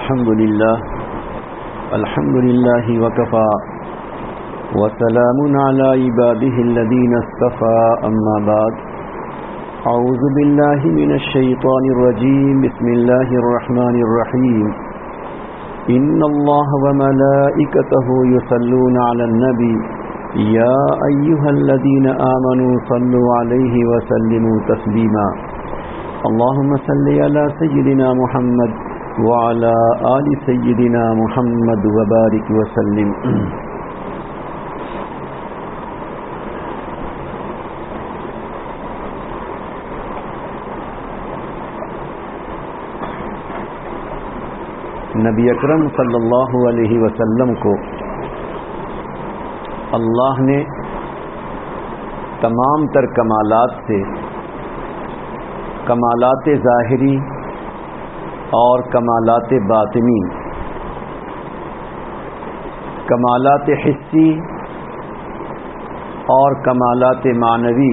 الحمد لله وكفى وسلام على عباده الذين اصطفى أما بعد أعوذ بالله من الشيطان الرجيم بسم الله الرحمن الرحيم إن الله وملائكته يصلون على النبي يا أيها الذين آمنوا صلوا عليه وسلموا تسليما اللهم صل على سيدنا محمد وعلى آل سيدنا محمد وبارك وسلم. نبی اکرم صلی اللہ علیہ وسلم کو اللہ نے تمام تر کمالات سے کمالات ظاہری اور کمالات باطنی، کمالات حسی اور کمالات معنوی،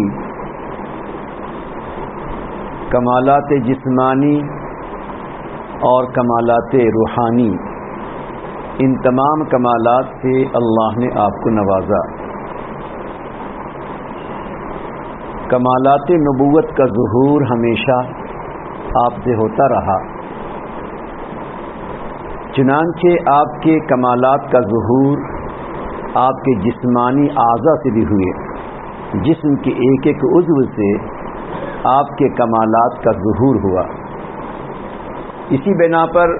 کمالات جسمانی اور کمالات روحانی، ان تمام کمالات سے اللہ نے آپ کو نوازا. کمالات نبوت کا ظہور ہمیشہ آپ سے ہوتا رہا، چنانچہ آپ کے کمالات کا ظہور آپ کے جسمانی اعضاء سے بھی ہوئے. جسم کے ایک ایک عضو سے آپ کے کمالات کا ظہور ہوا. اسی بنا پر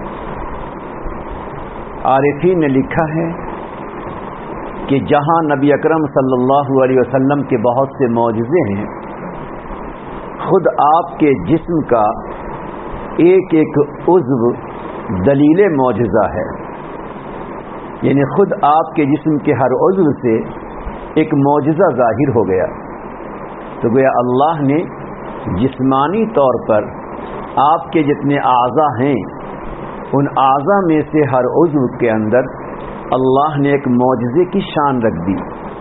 عارفین نے لکھا ہے کہ جہاں نبی اکرم صلی اللہ علیہ وسلم کے بہت سے معجزے ہیں، خود آپ کے جسم کا ایک ایک عضو دلیل معجزہ ہے. یعنی خود آپ کے جسم کے ہر عضو سے ایک معجزہ ظاہر ہو گیا. تو گویا اللہ نے جسمانی طور پر آپ کے جتنے اعضاء ہیں، ان اعضاء میں سے ہر عضو کے اندر اللہ نے ایک معجزے کی شان رکھ دی.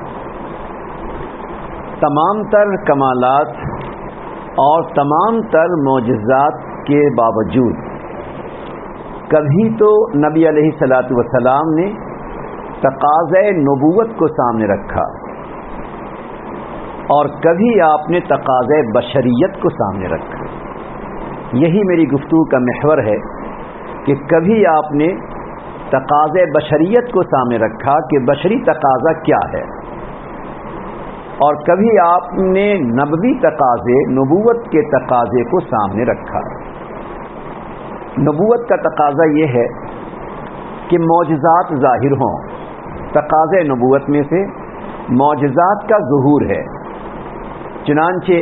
تمام تر کمالات اور تمام تر معجزات کے باوجود کبھی تو نبی علیہ الصلوۃ والسلام نے تقاضۂ نبوت کو سامنے رکھا اور کبھی آپ نے تقاضۂ بشریت کو سامنے رکھا. یہی میری گفتگو کا محور ہے کہ کبھی آپ نے تقاضۂ بشریت کو سامنے رکھا کہ بشری تقاضا کیا ہے، اور کبھی آپ نے نبوی تقاضے، نبوت کے تقاضے کو سامنے رکھا. نبوت کا تقاضا یہ ہے کہ معجزات ظاہر ہوں. تقاضے نبوت میں سے معجزات کا ظہور ہے. چنانچہ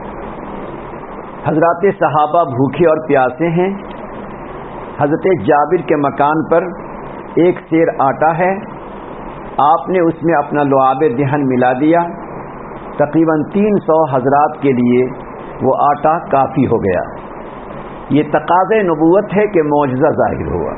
حضرات صحابہ بھوکے اور پیاسے ہیں. حضرت جابر کے مکان پر ایک سیر آٹا ہے، آپ نے اس میں اپنا لعاب دہن ملا دیا. تقریباً 300 حضرات کے لیے وہ آٹا کافی ہو گیا. یہ تقاضۂ نبوت ہے کہ معجزہ ظاہر ہوا.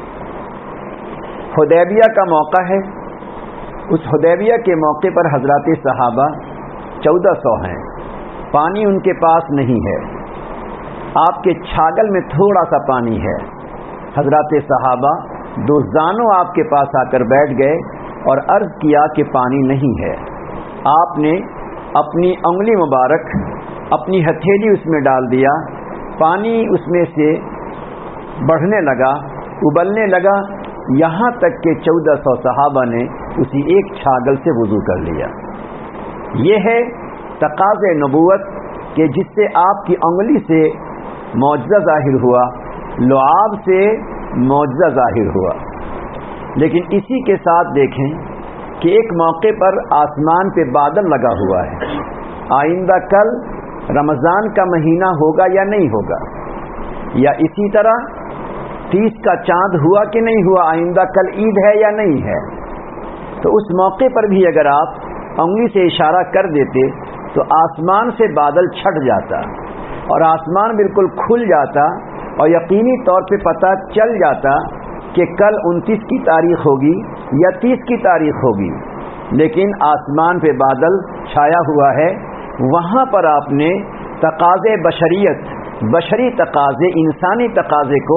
حدیبیہ کا موقع ہے. اس حدیبیہ کے موقع پر حضرات صحابہ 1400 ہیں. پانی ان کے پاس نہیں ہے. آپ کے چھاگل میں تھوڑا سا پانی ہے. حضرات صحابہ دوزانوں آپ کے پاس آ کر بیٹھ گئے اور عرض کیا کہ پانی نہیں ہے. آپ نے اپنی انگلی مبارک، اپنی ہتھیلی اس میں ڈال دیا. پانی اس میں سے بڑھنے لگا، ابلنے لگا، یہاں تک کہ 1400 صحابہ نے اسی ایک چھاگل سے وضو کر لیا. یہ ہے تقاضۂ نبوت کہ جس سے آپ کی انگلی سے معجزہ ظاہر ہوا، لعاب سے معجزہ ظاہر ہوا. لیکن اسی کے ساتھ دیکھیں کہ ایک موقع پر آسمان پہ بادل لگا ہوا ہے. آئندہ کل رمضان کا مہینہ ہوگا یا نہیں ہوگا، یا اسی طرح 30 کا چاند ہوا کہ نہیں ہوا، آئندہ کل عید ہے یا نہیں ہے. تو اس موقع پر بھی اگر آپ انگلی سے اشارہ کر دیتے تو آسمان سے بادل چھٹ جاتا اور آسمان بالکل کھل جاتا اور یقینی طور پہ پتہ چل جاتا کہ کل 29 کی تاریخ ہوگی یا 30 کی تاریخ ہوگی. لیکن آسمان پہ بادل چھایا ہوا ہے. وہاں پر آپ نے تقاضے بشریت، بشری تقاضے، انسانی تقاضے کو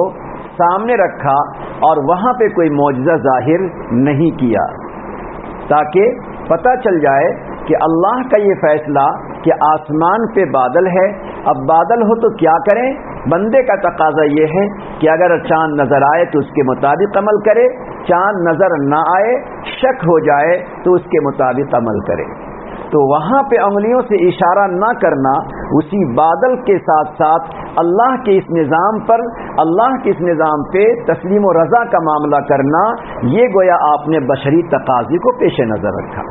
سامنے رکھا اور وہاں پہ کوئی معجزہ ظاہر نہیں کیا، تاکہ پتہ چل جائے کہ اللہ کا یہ فیصلہ کہ آسمان پہ بادل ہے، اب بادل ہو تو کیا کریں؟ بندے کا تقاضا یہ ہے کہ اگر چاند نظر آئے تو اس کے مطابق عمل کرے، چاند نظر نہ آئے، شک ہو جائے تو اس کے مطابق عمل کرے۔ تو وہاں پہ انگلیوں سے اشارہ نہ کرنا، اسی بادل کے ساتھ ساتھ اللہ کے اس نظام پر، اللہ کے اس نظام پہ تسلیم و رضا کا معاملہ کرنا، یہ گویا آپ نے بشری تقاضے کو پیش نظر رکھا۔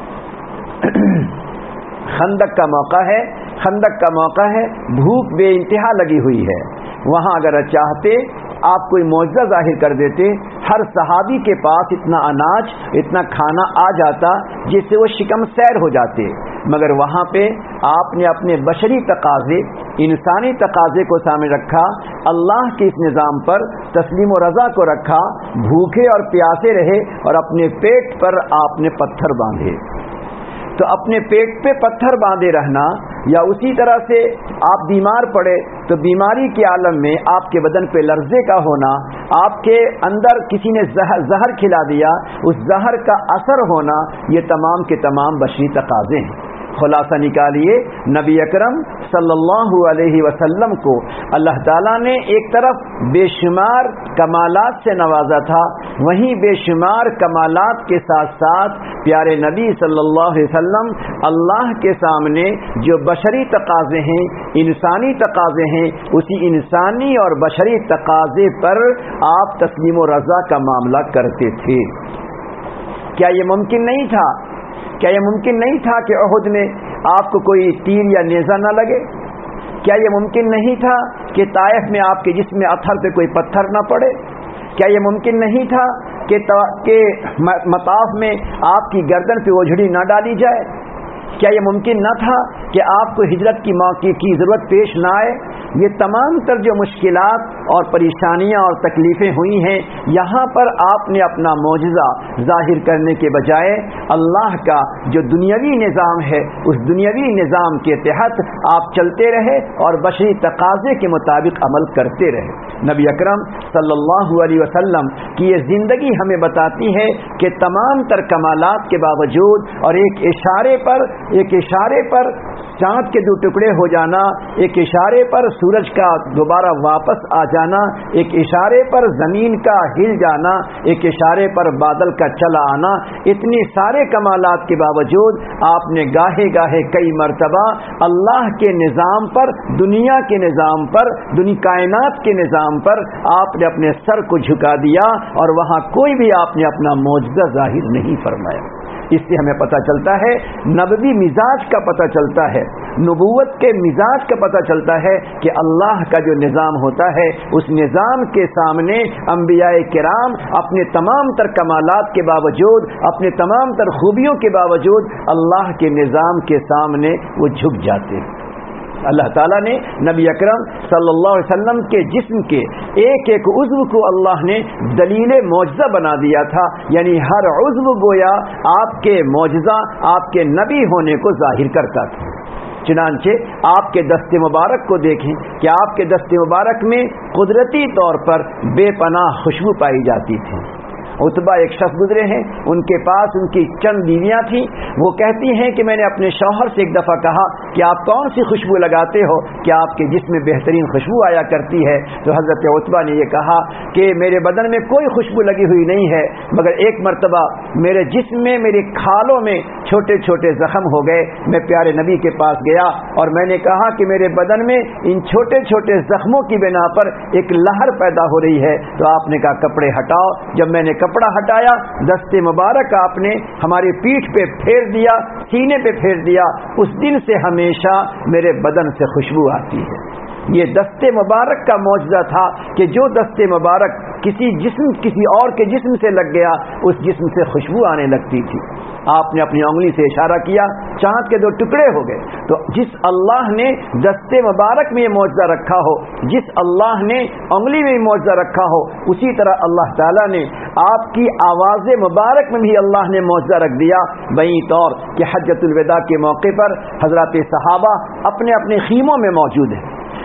خندق کا موقع ہے، خندق کا موقع ہے، بھوک بے انتہا لگی ہوئی ہے، وہاں اگر چاہتے آپ کوئی معجزہ ظاہر کر دیتے، ہر صحابی کے پاس اتنا اناج، اتنا کھانا آ جاتا جس سے وہ شکم سیر ہو جاتے، مگر وہاں پہ آپ نے اپنے بشری تقاضے، انسانی تقاضے کو سامنے رکھا، اللہ کے اس نظام پر تسلیم و رضا کو رکھا، بھوکے اور پیاسے رہے اور اپنے پیٹ پر آپ نے پتھر باندھے۔ تو اپنے پیٹ پہ پتھر باندھے رہنا، یا اسی طرح سے آپ بیمار پڑے تو بیماری کے عالم میں آپ کے بدن پہ لرزے کا ہونا، آپ کے اندر کسی نے زہر کھلا دیا، اس زہر کا اثر ہونا، یہ تمام کے تمام بشری تقاضے ہیں۔ خلاصہ نکالیے، نبی اکرم صلی اللہ علیہ وسلم کو اللہ تعالیٰ نے ایک طرف بے شمار کمالات سے نوازا تھا، وہیں بے شمار کمالات کے ساتھ ساتھ پیارے نبی صلی اللہ علیہ وسلم اللہ کے سامنے جو بشری تقاضے ہیں، انسانی تقاضے ہیں، اسی انسانی اور بشری تقاضے پر آپ تسلیم و رضا کا معاملہ کرتے تھے۔ کیا یہ ممکن نہیں تھا؟ کیا یہ ممکن نہیں تھا کہ احد میں آپ کو کوئی تیر یا نیزہ نہ لگے؟ کیا یہ ممکن نہیں تھا کہ طائف میں آپ کے جسم اثر پہ کوئی پتھر نہ پڑے؟ کیا یہ ممکن نہیں تھا کہ مطاف میں آپ کی گردن پہ اوجھڑی نہ ڈالی جائے؟ کیا یہ ممکن نہ تھا کہ آپ کو ہجرت کی موقع کی ضرورت پیش نہ آئے؟ یہ تمام تر جو مشکلات اور پریشانیاں اور تکلیفیں ہوئی ہیں، یہاں پر آپ نے اپنا معجزہ ظاہر کرنے کے بجائے اللہ کا جو دنیاوی نظام ہے، اس دنیاوی نظام کے تحت آپ چلتے رہے اور بشری تقاضے کے مطابق عمل کرتے رہے۔ نبی اکرم صلی اللہ علیہ وسلم کی یہ زندگی ہمیں بتاتی ہے کہ تمام تر کمالات کے باوجود اور ایک اشارے پر چاند کے دو ٹکڑے ہو جانا، ایک اشارے پر سورج کا دوبارہ واپس آ جانا، ایک اشارے پر زمین کا ہل جانا، ایک اشارے پر بادل کا چلا آنا، اتنی سارے کمالات کے باوجود آپ نے گاہے گاہے کئی مرتبہ اللہ کے نظام پر، دنیا کے نظام پر، کائنات کے نظام پر آپ نے اپنے سر کو جھکا دیا اور وہاں کوئی بھی آپ نے اپنا معجزہ ظاہر نہیں فرمایا۔ اس سے ہمیں پتہ چلتا ہے، نبوی مزاج کا پتہ چلتا ہے، نبوت کے مزاج کا پتہ چلتا ہے کہ اللہ کا جو نظام ہوتا ہے، اس نظام کے سامنے انبیاء کرام اپنے تمام تر کمالات کے باوجود، اپنے تمام تر خوبیوں کے باوجود اللہ کے نظام کے سامنے وہ جھک جاتے ہیں۔ اللہ تعالیٰ نے نبی اکرم صلی اللہ علیہ وسلم کے جسم کے ایک ایک عضو کو اللہ نے دلیل معجزہ بنا دیا تھا، یعنی ہر عضو گویا آپ کے معجزہ، آپ کے نبی ہونے کو ظاہر کرتا تھا۔ چنانچہ آپ کے دست مبارک کو دیکھیں کہ آپ کے دست مبارک میں قدرتی طور پر بے پناہ خوشبو پائی جاتی تھی۔ عتبہ ایک شخص گزرے ہیں، ان کے پاس ان کی چند بیویاں تھیں، وہ کہتی ہیں کہ میں نے اپنے شوہر سے ایک دفعہ کہا کہ آپ کون سی خوشبو لگاتے ہو کہ آپ کے جسم میں بہترین خوشبو آیا کرتی ہے؟ تو حضرت عتبہ نے یہ کہا کہ میرے بدن میں کوئی خوشبو لگی ہوئی نہیں ہے، مگر ایک مرتبہ میرے جسم میں، میری کھالوں میں چھوٹے چھوٹے زخم ہو گئے، میں پیارے نبی کے پاس گیا اور میں نے کہا کہ میرے بدن میں ان چھوٹے چھوٹے زخموں کی بنا پر ایک لہر پیدا ہو رہی ہے۔ تو آپ نے کہا کپڑے ہٹاؤ۔ جب میں نے کپڑا ہٹایا، دست مبارک آپ نے ہماری پیٹھ پہ پھیر دیا، سینے پہ پھیر دیا، اس دن سے ہمیشہ میرے بدن سے خوشبو آتی ہے۔ یہ دست مبارک کا معجزہ تھا کہ جو دست مبارک کسی اور کے جسم سے لگ گیا، اس جسم سے خوشبو آنے لگتی تھی۔ آپ نے اپنی انگلی سے اشارہ کیا، چاند کے دو ٹکڑے ہو گئے۔ تو جس اللہ نے دست مبارک میں یہ معجزہ رکھا ہو، جس اللہ نے انگلی میں یہ معجزہ رکھا ہو، اسی طرح اللہ تعالیٰ نے آپ کی آواز مبارک میں بھی اللہ نے معجزہ رکھ دیا، بئی طور کہ حجۃ الوداع کے موقع پر حضرات صحابہ اپنے اپنے خیموں میں موجود ہیں،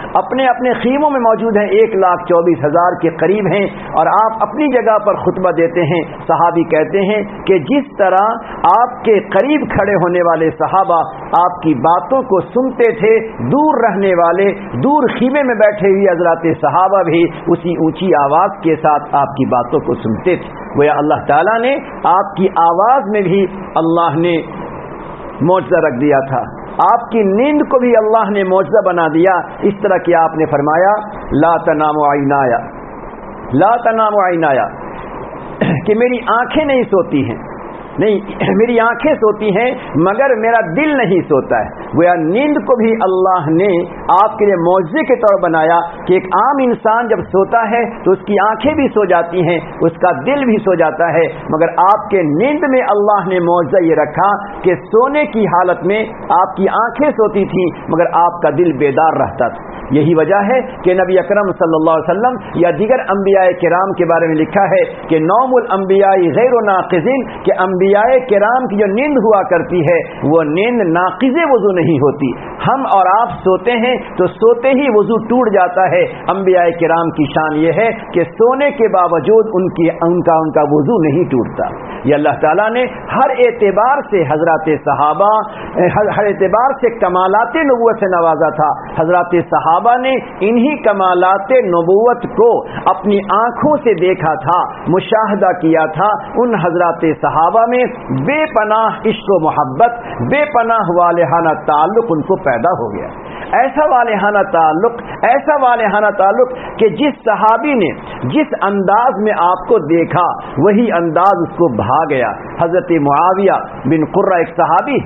اپنے اپنے خیموں میں موجود ہیں، 1,24,000 کے قریب ہیں، اور آپ اپنی جگہ پر خطبہ دیتے ہیں۔ صحابی کہتے ہیں کہ جس طرح آپ کے قریب کھڑے ہونے والے صحابہ آپ کی باتوں کو سنتے تھے، دور رہنے والے، دور خیمے میں بیٹھے ہوئے حضرات صحابہ بھی اسی اونچی آواز کے ساتھ آپ کی باتوں کو سنتے تھے۔ گویا اللہ تعالیٰ نے آپ کی آواز میں بھی اللہ نے معجزہ رکھ دیا تھا، آپ کی نیند کو بھی اللہ نے معجزہ بنا دیا، اس طرح کہ آپ نے فرمایا لا تنام عینایا، لا تنام عینایا، کہ میری آنکھیں نہیں سوتی ہیں، نہیں میری آنکھیں سوتی ہیں مگر میرا دل نہیں سوتا ہے۔ گویا نیند کو بھی اللہ نے آپ کے لیے معجزے کے طور بنایا کہ ایک عام انسان جب سوتا ہے تو اس کی آنکھیں بھی سو جاتی ہیں، اس کا دل بھی سو جاتا ہے، مگر آپ کے نیند میں اللہ نے معجزہ یہ رکھا کہ سونے کی حالت میں آپ کی آنکھیں سوتی تھیں مگر آپ کا دل بیدار رہتا تھا۔ یہی وجہ ہے کہ نبی اکرم صلی اللہ علیہ وسلم یا دیگر انبیاء کرام کے بارے میں لکھا ہے کہ نوم الانبیاء غیر ناقضین، کہ انبیاء کرام کی جو نیند ہوا کرتی ہے وہ نیند ناقض وضو نہیں ہوتی۔ ہم اور آپ سوتے ہیں تو سوتے ہی وضو ٹوٹ جاتا ہے، انبیاء کرام کی شان یہ ہے کہ سونے کے باوجود ان کا وضو نہیں ٹوٹتا۔ یہ اللہ تعالیٰ نے ہر اعتبار سے حضرات صحابہ، ہر اعتبار سے کمالات نبوت سے نوازا تھا۔ حضرات صحابہ نے انہی کمالات نبوت کو اپنی آنکھوں سے دیکھا تھا، مشاہدہ کیا تھا۔ ان حضرات صحابہ میں بے پناہ عشق و محبت، بے پناہ والہانہ تعلق ان کو پیدا ہو گیا۔ ایسا والہانہ تعلق، ایسا والہانہ تعلق کہ جس صحابی نے جس انداز میں آپ کو دیکھا وہی انداز اس کو بھا گیا۔ حضرت معاویہ بن قرہ ایک صحابی،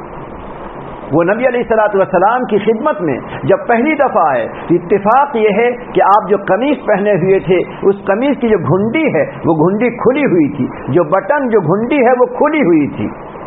وہ نبی علیہ الصلوۃ والسلام کی خدمت میں جب پہلی دفعہ آئے، اتفاق یہ ہے کہ آپ جو قمیص پہنے ہوئے تھے اس قمیص کی جو گھنڈی ہے وہ گھنڈی کھلی ہوئی تھی، جو بٹن جو گھنڈی ہے وہ کھلی ہوئی تھی۔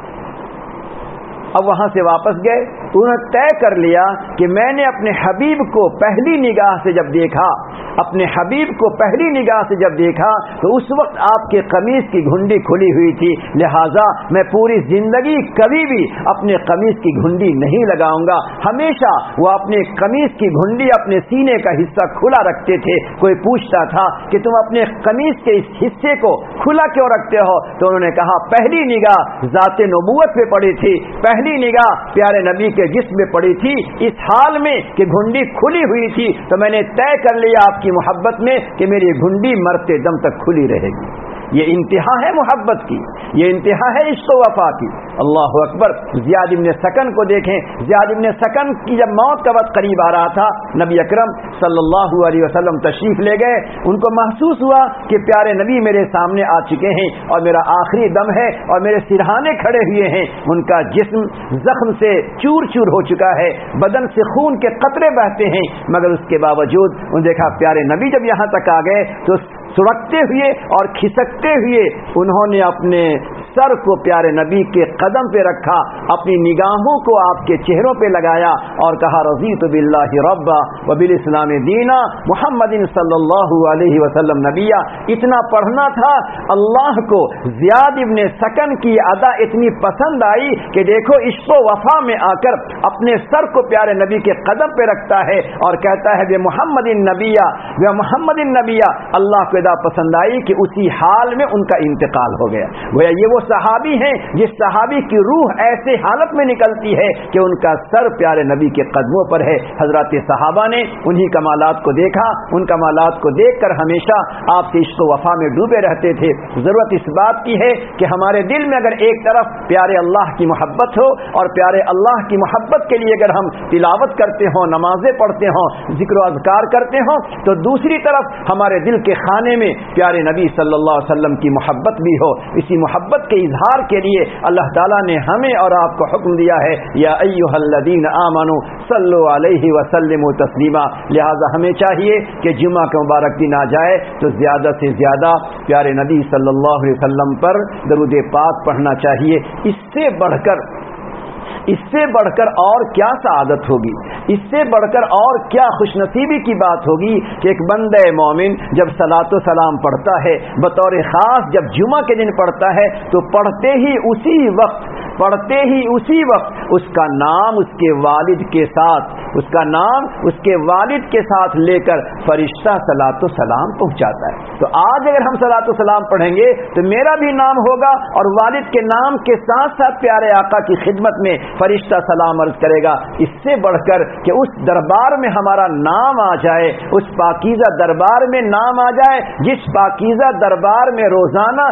اب وہاں سے واپس گئے، انہوں نے طے کر لیا کہ میں نے اپنے حبیب کو پہلی نگاہ سے جب دیکھا، اپنے حبیب کو پہلی نگاہ سے جب دیکھا تو اس وقت آپ کے قمیص کی گھنڈی کھلی ہوئی تھی، لہٰذا میں پوری زندگی کبھی بھی اپنے قمیص کی گھنڈی نہیں لگاؤں گا۔ ہمیشہ وہ اپنے قمیص کی گھنڈی اپنے سینے کا حصہ کھلا رکھتے تھے۔ کوئی پوچھتا تھا کہ تم اپنے قمیص کے اس حصے کو کھلا کیوں رکھتے ہو، تو انہوں نے کہا پہلی نگاہ ذات نبوت پہ پڑی تھی، پہلی نگاہ پیارے نبی کے جسم میں پڑی تھی، اس حال میں کہ گھنڈی کھلی ہوئی تھی تو میں نے طے کر لیا آپ کی محبت میں کہ میری گھنڈی مرتے دم تک کھلی رہے گی۔ یہ انتہا ہے محبت کی، یہ انتہا ہے عشق و وفا کی۔ اللہ اکبر۔ زیاد ابن سکن کو دیکھیں، زیاد ابن سکن کی جب موت کا وقت قریب آ رہا تھا، نبی اکرم صلی اللہ علیہ وسلم تشریف لے گئے، ان کو محسوس ہوا کہ پیارے نبی میرے سامنے آ چکے ہیں اور میرا آخری دم ہے اور میرے سرہانے کھڑے ہوئے ہیں، ان کا جسم زخم سے چور چور ہو چکا ہے، بدن سے خون کے قطرے بہتے ہیں، مگر اس کے باوجود انہوں نے دیکھا پیارے نبی جب یہاں تک آ گئے تو سڑکتے ہوئے اور کھسکتے ہوئے انہوں نے اپنے سر کو پیارے نبی کے قدم پہ رکھا، اپنی نگاہوں کو آپ کے چہروں پہ لگایا اور کہا رضیت باللہ ربا وبالاسلام دینا محمد صلی اللہ علیہ وسلم نبیا۔ اتنا پڑھنا تھا اللہ کو۔ زیاد ابن سکن کی ادا اتنی پسند آئی کہ دیکھو عشق و وفا میں آ کر اپنے سر کو پیارے نبی کے قدم پہ رکھتا ہے اور کہتا ہے بے محمد النبیہ، بے محمد النبیہ۔ اللہ کو ادا پسند آئی کہ اسی حال میں ان کا انتقال ہو گیا۔ گویا یہ وہ صحابی ہیں جس صحابی کی روح ایسے حالت میں نکلتی ہے کہ ان کا سر پیارے نبی کے قدموں پر ہے۔ حضرات صحابہ نے انہی کمالات کو دیکھا، ان کمالات کو دیکھ کر ہمیشہ آپ کے عشق و وفا میں ڈوبے رہتے تھے۔ ضرورت اس بات کی ہے کہ ہمارے دل میں اگر ایک طرف پیارے اللہ کی محبت ہو اور پیارے اللہ کی محبت کے لیے اگر ہم تلاوت کرتے ہوں، نمازیں پڑھتے ہوں، ذکر و اذکار کرتے ہوں، تو دوسری طرف ہمارے دل کے خانے میں پیارے نبی صلی اللہ علیہ وسلم کی محبت بھی ہو۔ اسی محبت کے اظہار کے لیے اللہ تعالیٰ نے ہمیں اور آپ کو حکم دیا ہے یا ایھا الذین آمنوا صلوا علیہ وسلموا تسلیما۔ لہذا ہمیں چاہیے کہ جمعہ کا مبارک دن آ جائے تو زیادہ سے زیادہ پیارے نبی صلی اللہ علیہ وسلم پر درود پاک پڑھنا چاہیے۔ اس سے بڑھ کر اور کیا سعادت ہوگی، اس سے بڑھ کر اور کیا خوش نصیبی کی بات ہوگی کہ ایک بندہ مومن جب صلاۃ و سلام پڑھتا ہے، بطور خاص جب جمعہ کے دن پڑھتا ہے تو پڑھتے ہی اسی وقت پڑھتے ہی اسی وقت اس کا نام اس کے والد کے ساتھ، اس کا نام اس کے والد کے ساتھ لے کر فرشتہ صلاۃ و سلام پہنچاتا ہے۔ تو آج اگر ہم صلاۃ و سلام پڑھیں گے تو میرا بھی نام ہوگا اور والد کے نام کے ساتھ ساتھ پیارے آقا کی خدمت میں فرشتہ سلام عرض کرے گا۔ اس سے بڑھ کر کہ اس دربار میں ہمارا نام آ جائے، اس پاکیزہ دربار میں نام آ جائے جس پاکیزہ دربار میں روزانہ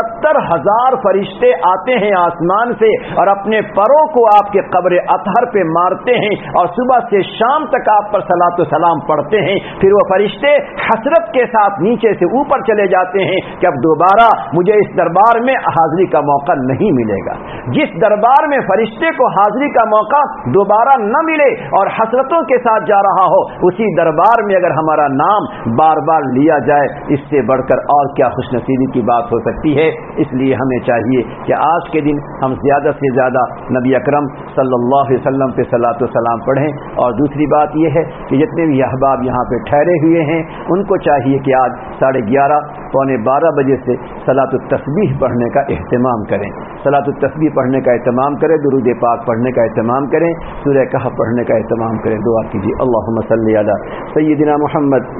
70,000 فرشتے آتے ہیں آسمان سے اور اپنے پروں کو آپ کے قبر اطہر پہ مارتے ہیں اور صبح سے شام تک آپ پر صلاۃ و سلام پڑھتے ہیں، پھر وہ فرشتے حسرت کے ساتھ نیچے سے اوپر چلے جاتے ہیں کہ اب دوبارہ مجھے اس دربار میں حاضری کا موقع نہیں ملے گا۔ جس دربار میں فرشتے کو حاضری کا موقع دوبارہ نہ ملے اور حسرتوں کے ساتھ جا رہا ہو، اسی دربار میں اگر ہمارا نام بار بار لیا جائے، اس سے بڑھ کر اور کیا خوش نصیبی کی بات ہو سکتی ہے۔ اس لیے ہمیں چاہیے کہ آج کے دن ہم زیادہ سے زیادہ نبی اکرم صلی اللہ علیہ وسلم پہ صلاۃ و سلام پڑھیں۔ اور دوسری بات یہ ہے کہ جتنے بھی احباب یہاں پہ ٹھہرے ہوئے ہیں ان کو چاہیے کہ آج 11:30 پونے 12 بجے سے صلاۃ التسبیح پڑھنے کا اہتمام کریں، صلاۃ التسبیح پڑھنے کا اہتمام کریں، درود پاک پڑھنے کا اہتمام کریں، سورہ کہف پڑھنے کا اہتمام کریں۔ دعا کیجیے، اللہم صلی علی سیدنا محمد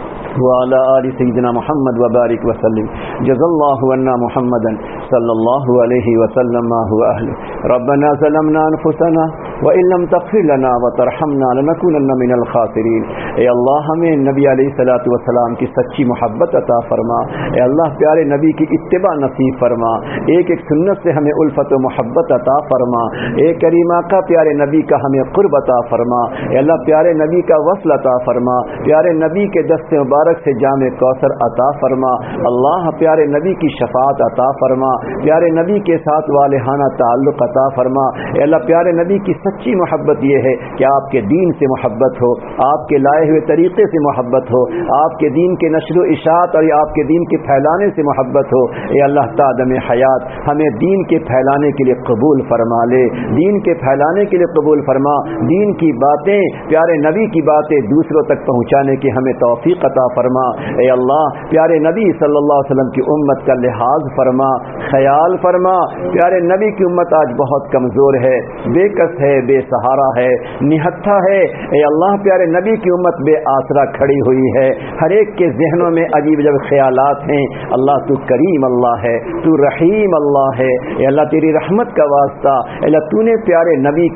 وعلى آل سيدنا محمد وبارك وسلم جزا الله عنا محمدا صلى الله عليه وسلم ما هو أهله ربنا ظلمنا أنفسنا وإن لم تغفر لنا وترحمنا لنكونن من الخاسرين۔ اے اللہ ہمیں نبی علیہ الصلوۃ والسلام کی سچی محبت عطا فرما، اے اللہ پیارے نبی کی اتباع نصیب فرما، ایک ایک سنت سے ہمیں الفت و محبت عطا فرما، اے کریم آقا پیارے نبی کا ہمیں قرب عطا فرما، اے اللہ پیارے نبی کا وصل عطا فرما، پیارے نبی کے دست مبارک سے جام کوثر عطا فرما، اللہ پیارے نبی کی شفاعت عطا فرما، پیارے نبی کے ساتھ والہانہ تعلق عطا فرما۔ اے اللہ پیارے نبی کی سچی محبت یہ ہے کہ آپ کے دین سے محبت ہو، آپ کے لائے ہوئے طریقے سے محبت ہو، آپ کے دین کے نشر و اشاعت اور آپ کے دین کے پھیلانے سے محبت ہو۔ اے اللہ تعدم حیات ہمیں دین کے پھیلانے کے لیے قبول فرما لے، دین کے پھیلانے کے لیے قبول فرما، دین کی باتیں پیارے نبی کی باتیں دوسروں تک پہنچانے کی ہمیں توفیق عطا فرما۔ اے اللہ پیارے نبی صلی اللہ علیہ وسلم کی امت کا لحاظ فرما، خیال فرما۔ پیارے نبی کی امت آج بہت کمزور ہے، بے کس ہے، بے سہارا ہے، نہتھا ہے۔ اے اللہ پیارے نبی کی امت بے آسرا کھڑی ہوئی ہے، ہر ایک کے ذہنوں میں عجیب عجیب خیالات ہیں۔ اللہ تو کریم اللہ ہے، تو رحیم اللہ ہے، اے اللہ تیری رحمت کا واسطہ، اے اللہ تو نے پیارے نبی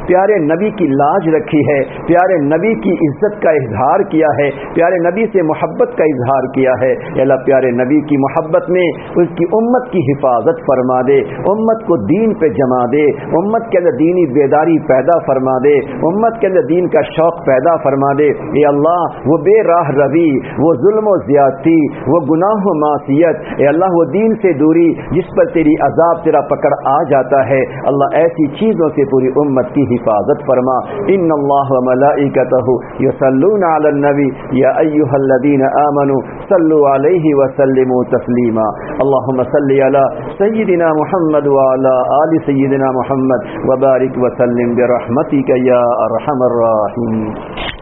کی لاج رکھی ہے، پیارے نبی کی عزت کا اظہار کیا ہے، پیارے نبی سے محبت کا اظہار کیا ہے۔ اے اللہ پیارے نبی کی محبت میں اس کی امت کی حفاظت فرما دے، امت کو دین پہ جما دے، امت کے اندر دینی بیداری پیدا فرما دے، امت کے اندر دین کا شوق پیدا فرما دے۔ اے اللہ وہ بے راہ روی، وہ ظلم و زیادتی، وہ گناہ و معصیت، اے اللہ وہ دین سے دوری جس پر تیری عذاب تیرا پکڑ آ جاتا ہے، اللہ ایسی چیزوں سے پوری امت کی حفاظت فرما۔ ان اللہ و ملائکتہ یصلون علی النبی یا ایھا الذین آمنوا صلوا علیہ وسلموا تسلیما۔ اللہم صلی علی سیدنا محمد وعلی آل سیدنا محمد وبارک وسلم برحمتک یا ارحم الراحمین۔